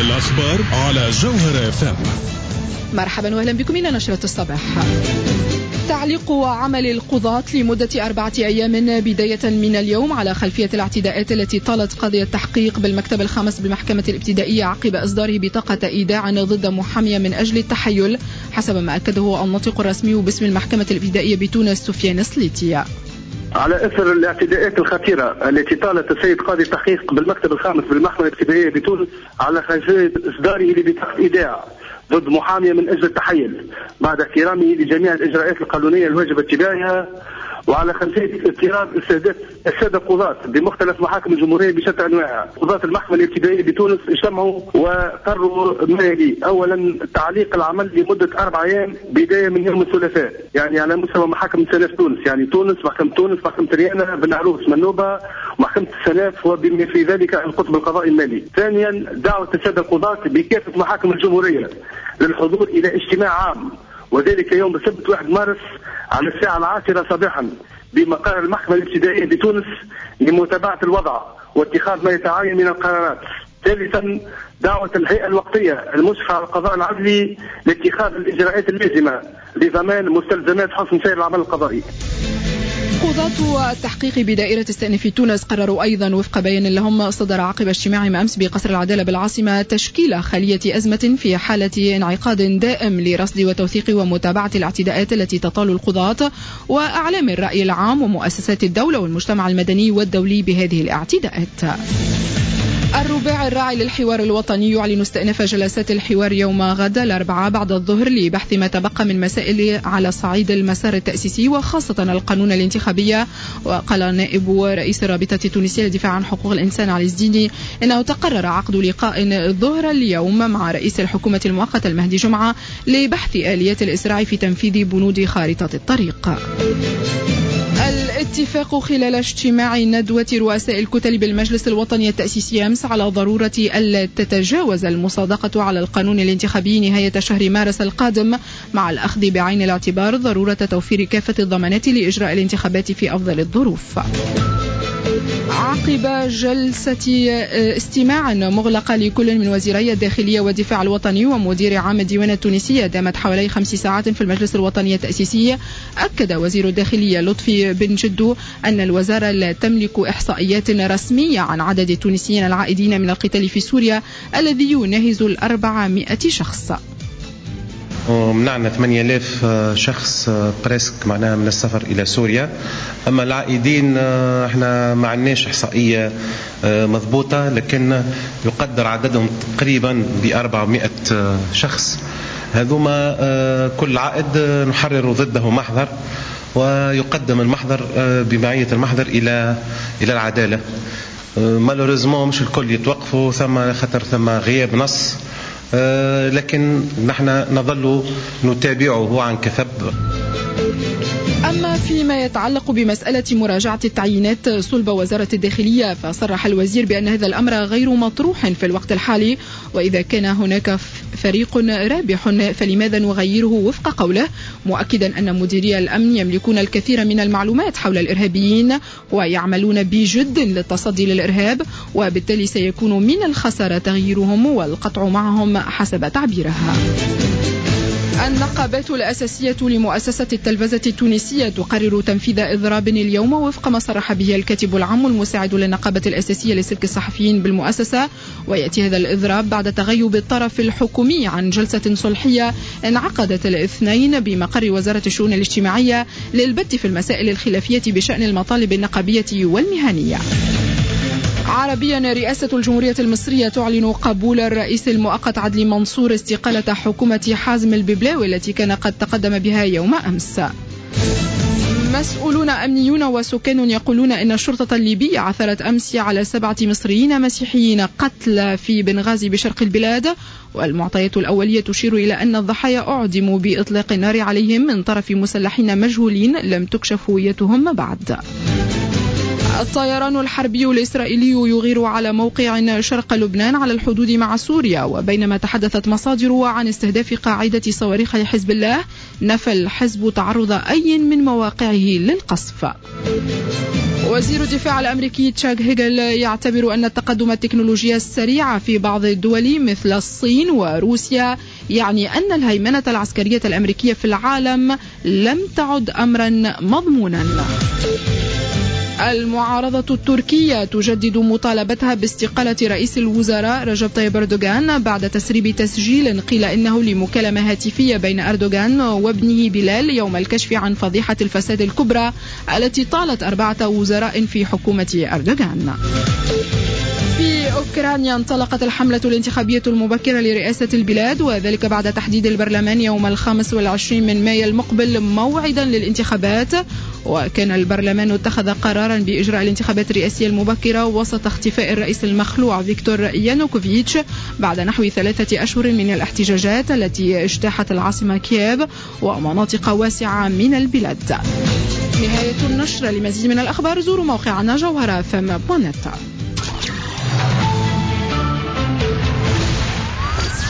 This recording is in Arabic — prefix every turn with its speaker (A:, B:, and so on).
A: الأخبار على جوهر FM.
B: مرحبا وأهلا بكم إلى نشرة الصباح. تعليق عمل القضاة لمدة 4 أيام بداية من اليوم على خلفية الاعتداءات التي طالت قاضي التحقيق بالمكتب الخامس بالمحكمة الابتدائية عقب إصداره بطاقة إيداع ضد محامية من أجل التحيل، حسب ما أكده الناطق الرسمي باسم المحكمة الابتدائية بتونس سفيان سليتي.
C: على اثر الاعتداءات الخطيره التي طالت السيد قاضي التحقيق بالمكتب الخامس بالمحكمه الابتدائيه بتونس على خلفيه اصداره لبطاقه ايداع ضد محاميه من اجل التحيل بعد احترامه لجميع الاجراءات القانونيه الواجب اتباعها، وعلى خلفيه اضطراب الساده القضاة بمختلف محاكم الجمهوريه بشتى انواعها. قضاة المحكمه الابتدائيه بتونس اجتمعوا وقرروا ما يلي: اولا تعليق العمل لمده 4 أيام بدايه من يوم الثلاثاء، يعني على مستوى محاكم سناف تونس، يعني تونس، محكمه ريانا، بن عروس، منوبه، ومحكمه السناف وبما في ذلك القطب القضائي المالي. ثانيا دعوه الساده القضاة بكافه محاكم الجمهوريه للحضور الى اجتماع عام، وذلك يوم السبت 1 مارس على الساعة 10 صباحا بمقر المحكمة الابتدائية بتونس لمتابعة الوضع واتخاذ ما يتعين من القرارات. ثالثا دعوة الهيئة الوقتية المشرفة على القضاء العدلي لاتخاذ الإجراءات اللازمة لضمان مستلزمات حسن سير العمل القضائي.
B: قضاة التحقيق بدائرة استئناف تونس قرروا أيضا وفق بيان لهم صدر عقب اجتماعهم أمس بقصر العدالة بالعاصمة تشكيل خلية أزمة في حالة انعقاد دائم لرصد وتوثيق ومتابعة الاعتداءات التي تطال القضاة وأعلام الرأي العام ومؤسسات الدولة والمجتمع المدني والدولي بهذه الاعتداءات. الرباع الراعي للحوار الوطني يعلن استئناف جلسات الحوار يوم غد الأربعاء بعد الظهر لبحث ما تبقى من مسائل على صعيد المسار التأسيسي وخاصة القانون الانتخابي. وقال نائب رئيس الرابطة التونسية للدفاع عن حقوق الإنسان علي الزيني إنه تقرر عقد لقاء الظهر اليوم مع رئيس الحكومة المؤقتة المهدي جمعة لبحث آليات الإسراع في تنفيذ بنود خارطة الطريق. الاتفاق خلال اجتماع ندوة رؤساء الكتل بالمجلس الوطني التأسيسي أمس على ضرورة ألا تتجاوز المصادقة على القانون الانتخابي نهاية شهر مارس القادم، مع الأخذ بعين الاعتبار ضرورة توفير كافة الضمانات لإجراء الانتخابات في أفضل الظروف. عقب جلسة استماع مغلقة لكل من وزيري الداخلية والدفاع الوطني ومدير عام الديوان التونسية دامت حوالي 5 ساعات في المجلس الوطني التأسيسي، أكد وزير الداخلية لطفي بن جدو أن الوزارة لا تملك إحصائيات رسمية عن عدد التونسيين العائدين من القتال في سوريا الذي يناهز 400 شخص.
D: ومنعنا 8000 شخص بريسك معناها من السفر إلى سوريا. أما العائدين احنا ما عندناش إحصائية مضبوطة، لكن يقدر عددهم تقريبا ب400 شخص. هذوما كل عائد نحرر ضده محضر ويقدم المحضر بمعية المحضر إلى العدالة. مالوريزمون مش الكل يتوقفوا، ثم غياب نص، لكن نحن نظل نتابعه عن كثب.
B: أما فيما يتعلق بمسألة مراجعة التعيينات صلب وزارة الداخلية، فصرح الوزير بأن هذا الأمر غير مطروح في الوقت الحالي، وإذا كان هناك فريق رابح فلماذا نغيره وفق قوله، مؤكدا أن مديري الأمن يملكون الكثير من المعلومات حول الإرهابيين ويعملون بجد للتصدي للإرهاب، وبالتالي سيكون من الخسارة تغييرهم والقطع معهم حسب تعبيرها. النقابات الأساسية لمؤسسة التلفزة التونسية تقرر تنفيذ إضراب اليوم وفق ما صرح به الكاتب العام المساعد للنقابة الأساسية لسلك الصحفيين بالمؤسسة، ويأتي هذا الإضراب بعد تغيب الطرف الحكومي عن جلسة صلحية انعقدت الاثنين بمقر وزارة الشؤون الاجتماعية للبت في المسائل الخلافية بشأن المطالب النقابية والمهنية. عربيا، رئاسة الجمهورية المصرية تعلن قبول الرئيس المؤقت عدلي منصور استقالة حكومة حازم الببلاوي التي كان قد تقدم بها يوم أمس. مسؤولون أمنيون وسكان يقولون إن الشرطة الليبية عثرت أمس على 7 مصريين مسيحيين قتلى في بنغازي بشرق البلاد، والمعطيات الأولية تشير إلى أن الضحايا أعدموا بإطلاق النار عليهم من طرف مسلحين مجهولين لم تكشف هويتهم بعد. الطيران الحربي الإسرائيلي يغير على موقع شرق لبنان على الحدود مع سوريا، وبينما تحدثت مصادر عن استهداف قاعدة صواريخ حزب الله، نفى الحزب تعرض أي من مواقعه للقصف. وزير الدفاع الأمريكي تشاك هيجل يعتبر أن التقدم التكنولوجي السريع في بعض الدول مثل الصين وروسيا يعني أن الهيمنة العسكرية الأمريكية في العالم لم تعد أمرا مضمونا. المعارضة التركية تجدد مطالبتها باستقالة رئيس الوزراء رجب طيب أردوغان بعد تسريب تسجيل قيل إنه لمكالمة هاتفية بين أردوغان وابنه بلال يوم الكشف عن فضيحة الفساد الكبرى التي طالت 4 وزراء في حكومة أردوغان. في أوكرانيا انطلقت الحملة الانتخابية المبكرة لرئاسة البلاد، وذلك بعد تحديد البرلمان يوم 25 من مايو المقبل موعدا للانتخابات. وكان البرلمان اتخذ قرارا بإجراء الانتخابات الرئاسية المبكرة وسط اختفاء الرئيس المخلوع فيكتور يانوكوفيتش بعد نحو 3 أشهر من الاحتجاجات التي اجتاحت العاصمة كييف ومناطق واسعة من البلاد. نهاية النشرة. لمزيد من الأخبار زوروا موقعنا جوهرة FM.net.